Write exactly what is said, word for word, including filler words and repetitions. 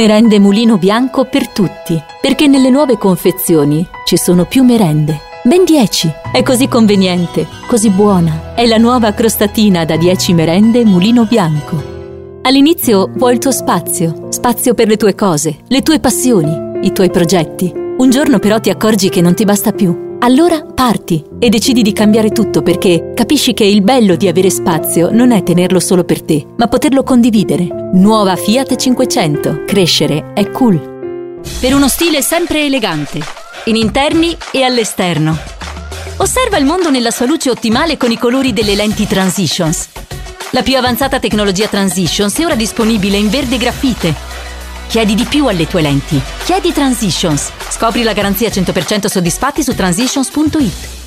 Merende Mulino Bianco per tutti, perché nelle nuove confezioni ci sono più merende. Ben dieci. È così conveniente, così buona. È la nuova crostatina da dieci merende Mulino Bianco. All'inizio vuoi il tuo spazio, spazio per le tue cose, le tue passioni, i tuoi progetti. Un giorno però ti accorgi che non ti basta più. Allora parti e decidi di cambiare tutto, perché capisci che il bello di avere spazio non è tenerlo solo per te, ma poterlo condividere. Nuova Fiat cinquecento. Crescere è cool. Per uno stile sempre elegante, in interni e all'esterno. Osserva il mondo nella sua luce ottimale con i colori delle lenti Transitions. La più avanzata tecnologia Transitions è ora disponibile in verde grafite. Chiedi di più alle tue lenti. Chiedi Transitions. Scopri la garanzia cento per cento soddisfatti su transitions punto it.